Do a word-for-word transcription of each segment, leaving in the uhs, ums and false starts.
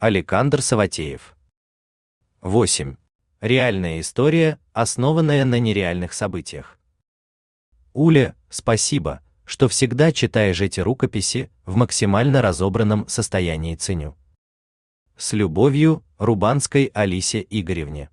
Александр Саватеев. восемь. Реальная история, основанная на нереальных событиях. Уля, спасибо, что всегда читаешь эти рукописи в максимально разобранном состоянии, ценю. С любовью, Рубанской Алисе Игоревне.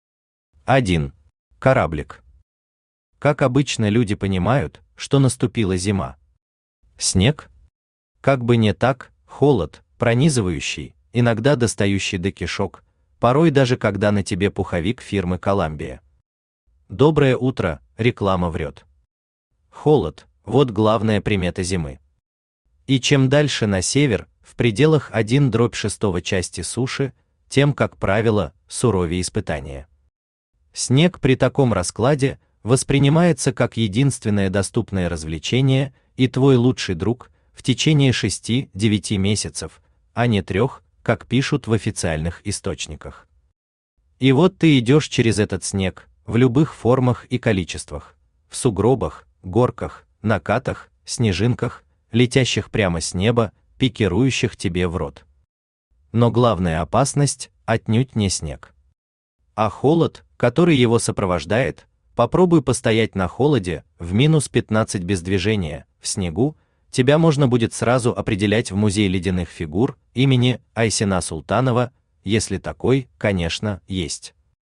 один. Кораблик. Как обычно люди понимают, что наступила зима? Снег? Как бы не так, холод, пронизывающий, иногда достающий до кишок, порой даже когда на тебе пуховик фирмы Коламбия. Доброе утро, реклама врет. Холод – вот главная примета зимы. И чем дальше на север, в пределах один дробь шестого части суши, тем, как правило, суровее испытания. Снег при таком раскладе воспринимается как единственное доступное развлечение и твой лучший друг в течение шести-девяти месяцев, а не трех, как пишут в официальных источниках. И вот ты идешь через этот снег в любых формах и количествах, в сугробах, горках, накатах, снежинках, летящих прямо с неба, пикирующих тебе в рот. Но главная опасность отнюдь не снег, а холод, который его сопровождает. Попробуй постоять на холоде в минус пятнадцать без движения, в снегу, тебя можно будет сразу определять в музей ледяных фигур имени Айсена Султанова, если такой, конечно, есть.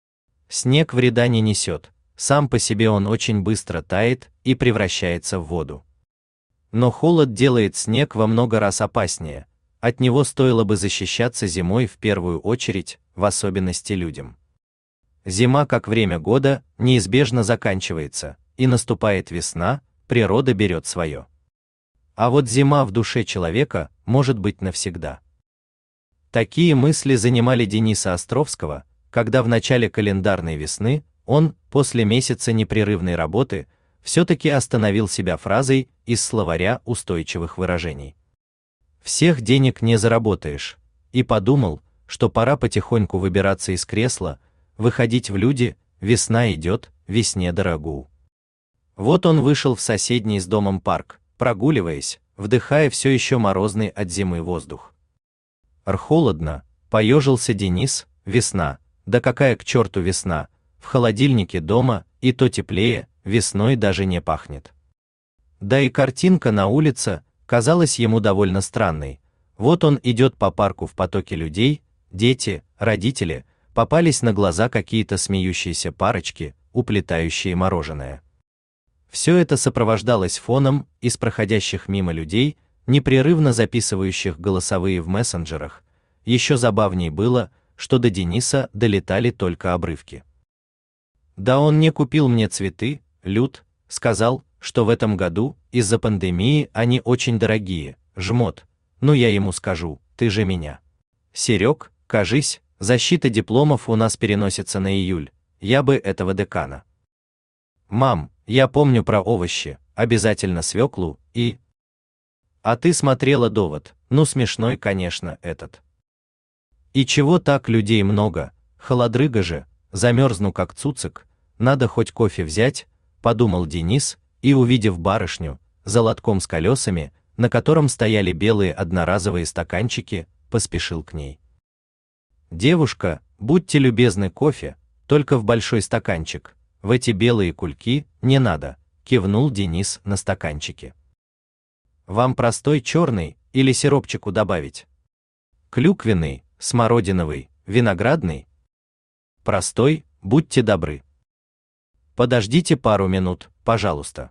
Снег вреда не несет, сам по себе он очень быстро тает и превращается в воду. Но холод делает снег во много раз опаснее, от него стоило бы защищаться зимой в первую очередь, в особенности людям. Зима, как время года, неизбежно заканчивается, и наступает весна, природа берет свое. А вот зима в душе человека может быть навсегда. Такие мысли занимали Дениса Островского, когда в начале календарной весны он, после месяца непрерывной работы, все-таки остановил себя фразой из словаря устойчивых выражений. «Всех денег не заработаешь», и подумал, что пора потихоньку выбираться из кресла, выходить в люди, весна идет, весне дорогу. Вот он вышел в соседний с домом парк, прогуливаясь, вдыхая все еще морозный от зимы воздух. Р холодно, поежился Денис, весна, да какая к черту весна, в холодильнике дома и то теплее, весной даже не пахнет. Да и картинка на улице казалась ему довольно странной. Вот он идет по парку в потоке людей, дети, родители, попались на глаза какие-то смеющиеся парочки, уплетающие мороженое. Все это сопровождалось фоном из проходящих мимо людей, непрерывно записывающих голосовые в мессенджерах. Еще забавней было, что до Дениса долетали только обрывки. «Да он не купил мне цветы, Люд, сказал, что в этом году из-за пандемии они очень дорогие, жмот, ну я ему скажу, ты же меня. Серег, кажись, защита дипломов у нас переносится на июль, я бы этого декана. Мам, я помню про овощи, обязательно свеклу и... А ты смотрела довод, ну смешной, конечно, этот. И чего так людей много, холодрыга же, замерзну как цуцик, надо хоть кофе взять, подумал Денис, и, увидев барышню, за лотком с колесами, на котором стояли белые одноразовые стаканчики, поспешил к ней. «Девушка, будьте любезны, кофе, только в большой стаканчик, в эти белые кульки не надо», кивнул Денис на стаканчике. «Вам простой черный или сиропчику добавить? Клюквенный, смородиновый, виноградный?» «Простой, будьте добры». «Подождите пару минут, пожалуйста».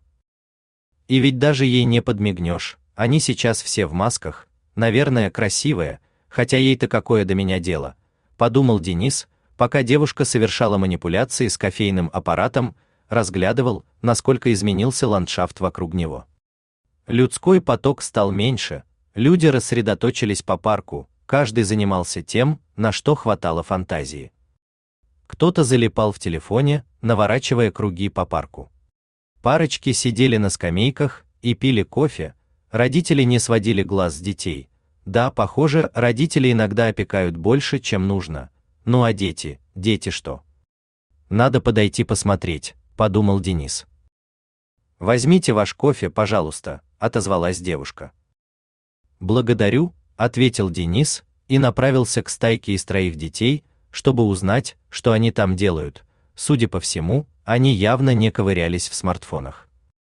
И ведь даже ей не подмигнешь, они сейчас все в масках, наверное, красивая, хотя ей-то какое до меня дело, подумал Денис, пока девушка совершала манипуляции с кофейным аппаратом, разглядывал, насколько изменился ландшафт вокруг него. Людской поток стал меньше, люди рассредоточились по парку, каждый занимался тем, на что хватало фантазии. Кто-то залипал в телефоне, наворачивая круги по парку. Парочки сидели на скамейках и пили кофе, родители не сводили глаз с детей. Да, похоже, родители иногда опекают больше, чем нужно. Ну а дети, дети что? Надо подойти посмотреть, подумал Денис. «Возьмите ваш кофе, пожалуйста», отозвалась девушка. «Благодарю», ответил Денис и направился к стайке из троих детей, чтобы узнать, что они там делают. Судя по всему, они явно не ковырялись в смартфонах.